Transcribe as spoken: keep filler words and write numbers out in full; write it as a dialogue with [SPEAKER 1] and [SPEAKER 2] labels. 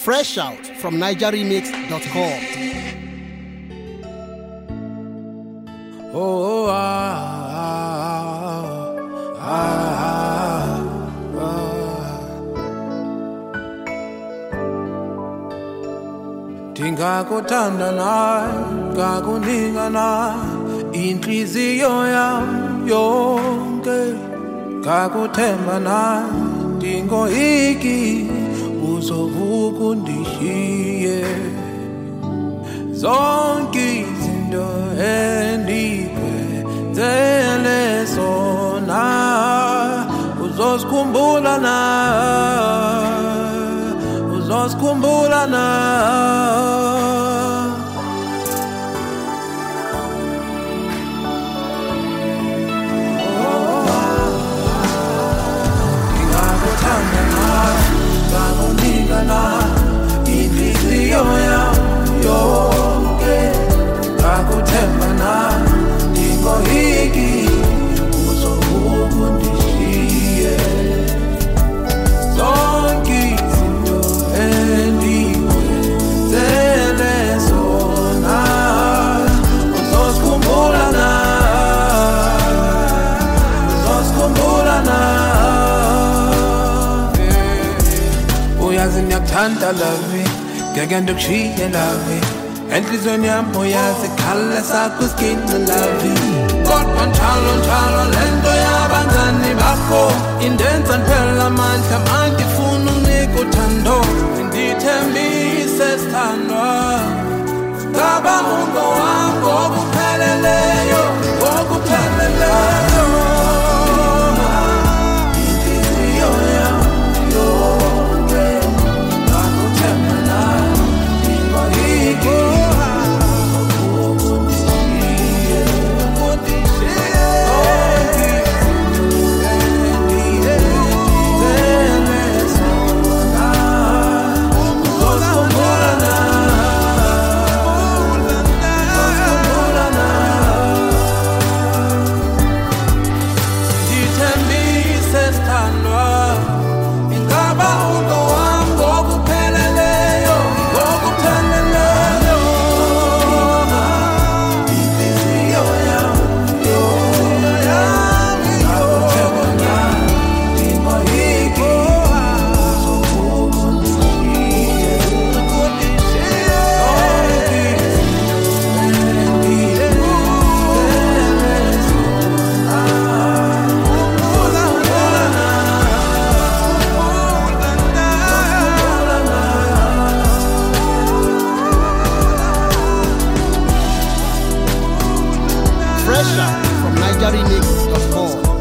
[SPEAKER 1] Fresh out from niger remix dot com.
[SPEAKER 2] Oh, ah, ah, ah, ah. Ndingakuthanda nawe, ngakunika nawe inhliziyo yami yonke, ngakuthemba nawe ndingoyiki uzovuka undishiye. Zonke izinto endikwenzele zona uzozikhumbula na, uzozikhumbula na. Ngingakuthanda nawe, ngakunika nawe inhliziyo yami yonke, ngakuthemba nawe ndingoyiki uzovuka undishiye. Zonke izinto endikwenzele zona uzozikhumbula na, uzozikhumbula na. Uyazi ngiyakuthanda love, ngeke ndikushiye love, enhlizweni yami uyazi khala sakho skinny love. Kodwa njalo njalo lento yabangani bakho indenza ngiphela amandla, manje ngifuna unika uthando, ndithembise sithandwa, ngaba ungo wami ngokupheleleyo, ngokupheleleyo. Inhliziyo yami yonke, ngakuthemba nawe ndingoyiki
[SPEAKER 1] Fresh out from niger remix dot com.